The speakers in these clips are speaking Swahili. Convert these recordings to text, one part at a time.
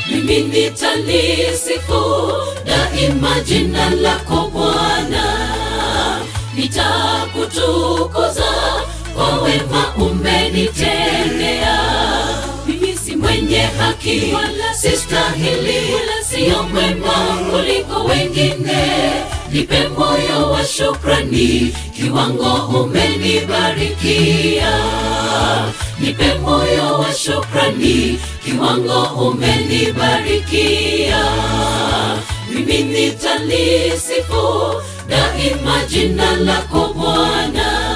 mimi nitalisifu daima jina lako Bwana. Nitakutukuza kwa wema umenitendea. Mimi si mwenye haki wala sistahili, wala sio mwema kuliko wengine. Nipe moyo wa shukrani, kiwango umenibarikia. Nipe moyo wa shukrani, kiwango umenibarikia. Mimi nitalisifu daima jina lako Bwana.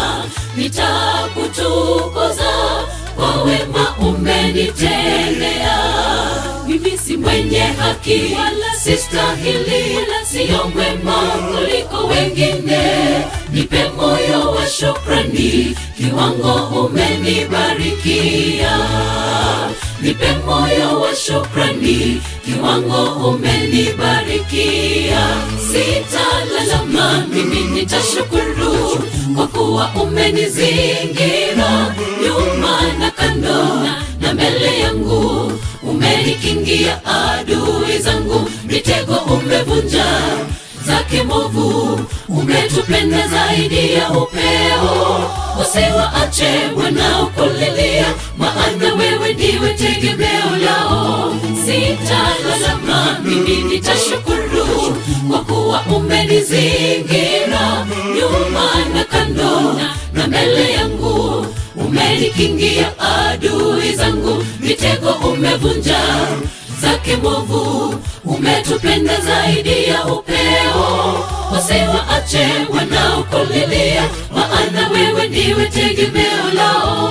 Nitakutukuza kwa wema umenitendea. Mimi si mwenye haki wala sistahili, wala sio mwema kuliko wengine. Nipe moyo wa shukrani, kiwango umenibarikia. Nipe moyo wa shukrani, kiwango umenibarikia. Sitalalama, mimi nitashukuru kwa kuwa umenizingira nyuma na kando na mbele yangu. Umenikingia adui zangu, mitego umevunja zake movu. Umetupenda zaidi ya upeo, usiwaache wanaokulilia, maana wewe ndiwe tegemeo lao. Sitalalama, mimi nitashukuru kwa kuwa umenizingira nyuma na kando na mbele yangu. Umenikingia adui zangu, mitego umevunja zake movu. Umetupenda zaidi ya upeo, usiwaache wanaokulilia, maana wewe ndiwe tegemeo lao.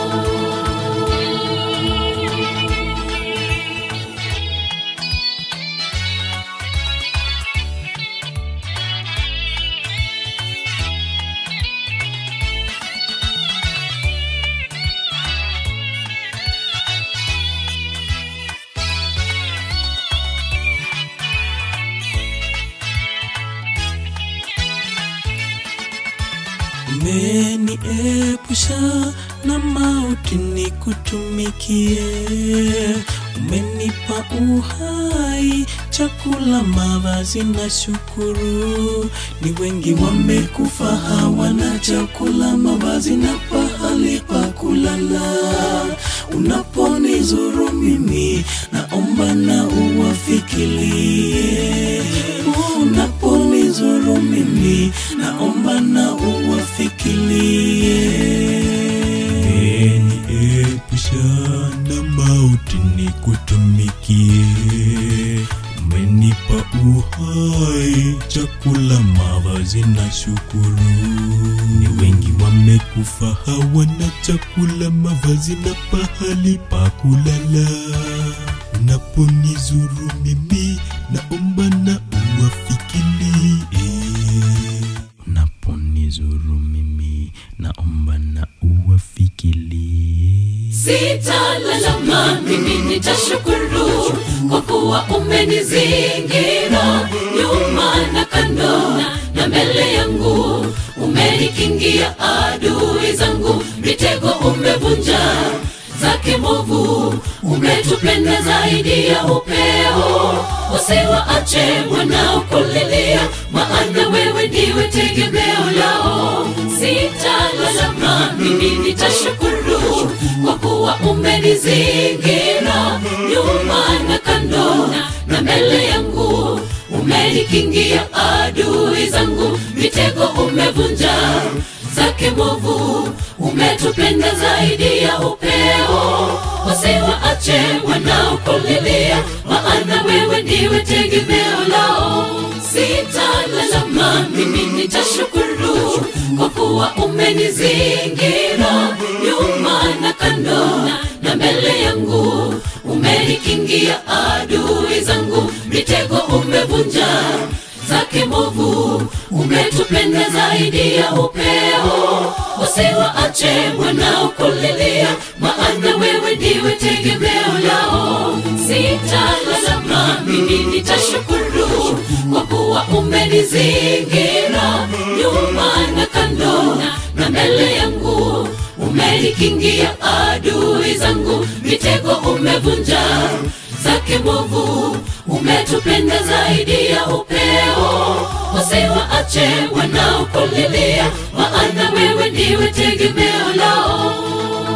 Umeniepusha na mauti nikutumikie. Umenipa uhai, chakula, mavazi na shukuru. Ni wengi wamekufa hawana chakula, mavazi na pahali pa kulala. Unaponizuru mimi, naomba na uwafikirie. Unaponizuru mimi, naomba na uwafikirie. Umeniepusha na mauti nikutumikie. Umenipa uhai, chakula, mavazi na shukuru. Ni wengi wamekufa hawana chakula, mavazi na pahali pa kulala. Unaponizuru mimi, naomba na uwafikirie. Unaponizuru mimi, naomba na uwafikirie. Sitalalama, mimi nitashukuru kwa kuwa umenizingira nyuma na kando na mbele yangu. Umenikingia adui zangu, mitego umevunja zake movu. Umetupenda zaidi ya upeo, usiwaache wanaokulilia, maana wewe ndiwe tegemeo lao. Sitalalama, mimi nitashukuru kwa kuwa umenizingira nyuma na kando na mbele yangu. Umenikingia adui zangu, mitego umevunja zake movu. Umetupenda zaidi ya upeo, usiwaache wanaokulilia, maana wewe ndiwe tegemeo lao. Sitalalama, mimi nitashukuru kwa kuwa umenizingira nyuma na kando na mbele yangu. Umenikingia adui zangu, mitego umevunja zake movu. Umetupenda zaidi ya upeo, usiwaache wanaokulilia, maana wewe ndiwe tegemeo lao. Sitalalama, mimi nitashukuru kwa kuwa umenizingira nyuma na kando na mbele yangu. Umenikingia adui zangu, mitego umevunja zake mwovu. Umetupenda zaidi ya upeo, usiwaache wanaokulilia, maana wewe ndiwe tegemeo lao.